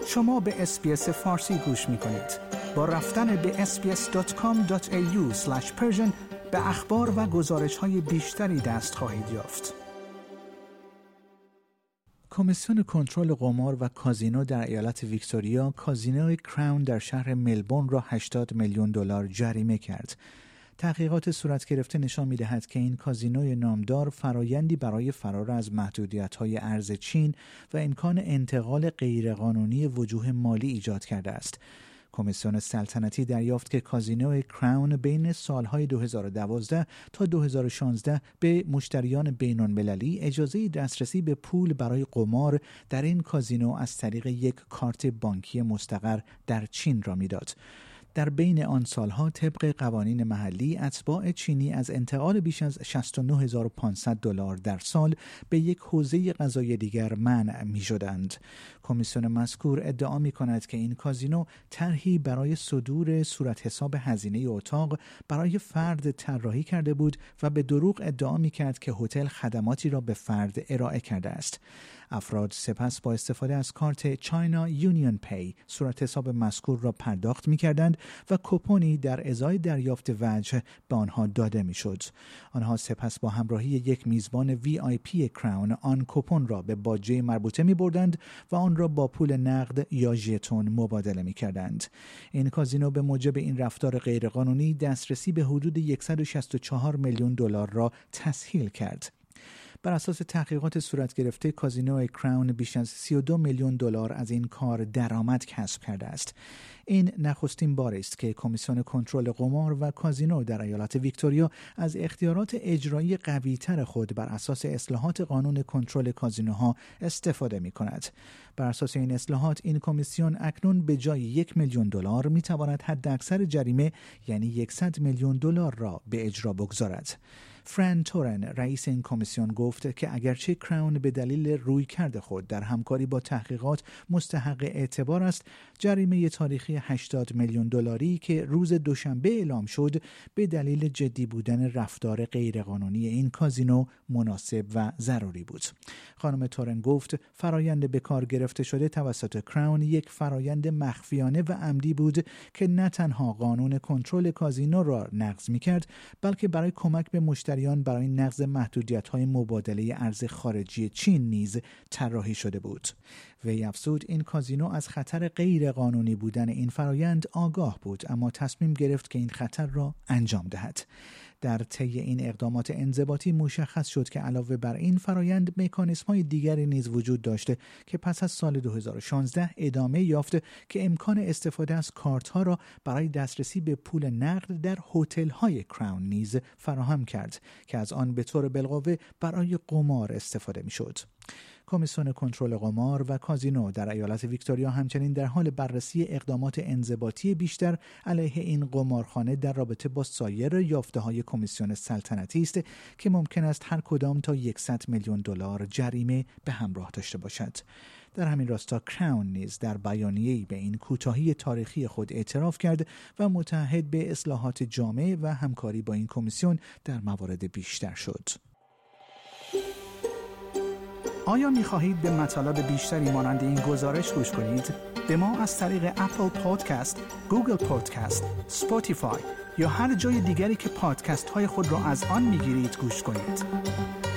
شما به اس‌بی‌اس فارسی گوش می‌کنید. با رفتن به sbs.com.au/persian به اخبار و گزارش‌های بیشتری دست خواهید یافت. کمیسیون کنترل قمار و کازینو در ایالت ویکتوریا کازینوی کراون در شهر ملبورن را $80 میلیون جریمه کرد. تحقیقات صورت گرفته نشان می‌دهد که این کازینوی نامدار فرایندی برای فرار از محدودیت‌های ارز چین و امکان انتقال غیرقانونی وجوه مالی ایجاد کرده است. کمیسیون سلطنتی دریافت که کازینوی کراون بین سالهای 2012 تا 2016 به مشتریان بین‌المللی اجازه دسترسی به پول برای قمار در این کازینو از طریق یک کارت بانکی مستقر در چین را میداد. در بین آن سالها طبق قوانین محلی اتباع چینی از انتقال بیش از $69,500 در سال به یک حوزه قضایی دیگر منع می شدند. کمیسیون مذکور ادعا می کند که این کازینو طرحی برای صدور صورت حساب هزینه اتاق برای فرد طراحی کرده بود و به دروغ ادعا می کرد که هتل خدماتی را به فرد ارائه کرده است. افراد سپس با استفاده از کارت چاینا یونیون پی صورت حساب مذکور را پرداخت می کردند و کوپونی در ازای دریافت وجه به آنها داده می شد. آنها سپس با همراهی یک میزبان VIP کراون آن کوپون را به باجه مربوطه می بردند و آن را با پول نقد یا ژتون مبادله می کردند. این کازینو به موجب این رفتار غیرقانونی دسترسی به حدود $164 میلیون را تسهیل کرد. بر اساس تحقیقات صورت گرفته کازینوی کراون بیش از $32 میلیون از این کار درآمد کسب کرده است. این نخستین بار است که کمیسیون کنترل قمار و کازینو در ایالت ویکتوریا از اختیارات اجرایی قوی‌تر خود بر اساس اصلاحات قانون کنترل کازینوها استفاده می‌کند. بر اساس این اصلاحات این کمیسیون اکنون به جای $1 میلیون می‌تواند حداکثر جریمه یعنی $100 میلیون را به اجرا بگذارد. فران تورن رئیس این کمیسیون گفت که اگرچه کراون به دلیل رویکرد خود در همکاری با تحقیقات مستحق اعتبار است، جریمه تاریخی $80 میلیون که روز دوشنبه اعلام شد به دلیل جدی بودن رفتار غیرقانونی این کازینو مناسب و ضروری بود. خانم تورن گفت فرایند به کار گرفته شده توسط کراون یک فرایند مخفیانه و عمدی بود که نه تنها قانون کنترل کازینو را نقض می‌کرد، بلکه برای کمک به مشتریان برای نقض محدودیت‌های مبادله ارز خارجی چین نیز طراحی شده بود. وی افزود این کازینو از خطر غیرقانونی بودن این فرایند آگاه بود، اما تصمیم گرفت که این خطر را انجام دهد. در طی این اقدامات انضباطی مشخص شد که علاوه بر این فرایند مکانیزم‌های دیگری نیز وجود داشته که پس از سال 2016 ادامه یافت که امکان استفاده از کارت‌ها را برای دسترسی به پول نقد در هتل‌های کراون نیز فراهم کرد که از آن به طور بالقوه برای قمار استفاده می‌شد. کمیسیون کنترل قمار و کازینو در ایالت ویکتوریا همچنین در حال بررسی اقدامات انضباطی بیشتر علیه این قمارخانه در رابطه با سایر یافته‌های کمیسیون سلطنتی است که ممکن است هر کدام تا $100 میلیون جریمه به همراه داشته باشد. در همین راستا کراون نیز در بیانیه‌ای به این کوتاهی تاریخی خود اعتراف کرد و متعهد به اصلاحات جامع و همکاری با این کمیسیون در موارد بیشتر شد. آیا می‌خواهید به مطالب بیشتری مانند این گزارش گوش کنید؟ به ما از طریق اپل پادکست، گوگل پادکست، اسپاتیفای یا هر جای دیگری که پادکست‌های خود را از آن می‌گیرید گوش کنید.